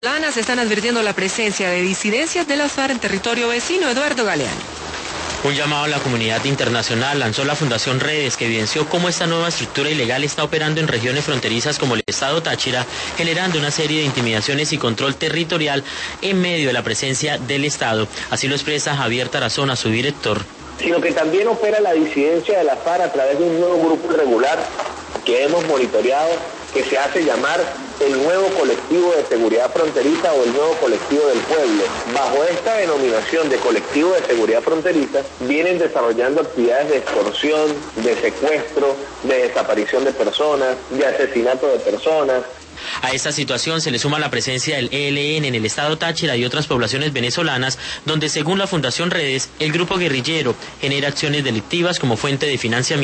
Lanas están advirtiendo la presencia de disidencias de las FARC en territorio vecino. Eduardo Galeano. Un llamado a la comunidad internacional lanzó la Fundación Redes, que evidenció cómo esta nueva estructura ilegal está operando en regiones fronterizas como el estado Táchira, generando una serie de intimidaciones y control territorial en medio de la presencia del Estado. Así lo expresa Javier Tarazona, su director. Sino que también opera la disidencia de la FARC a través de un nuevo grupo irregular que hemos monitoreado, que se hace llamar el nuevo colectivo de seguridad fronteriza o el nuevo colectivo del pueblo. Bajo esta denominación de colectivo de seguridad fronteriza vienen desarrollando actividades de extorsión, de secuestro, de desaparición de personas, de asesinato de personas. A esta situación se le suma la presencia del ELN en el estado Táchira y otras poblaciones venezolanas, donde según la Fundación Redes, el grupo guerrillero genera acciones delictivas como fuente de financiamiento.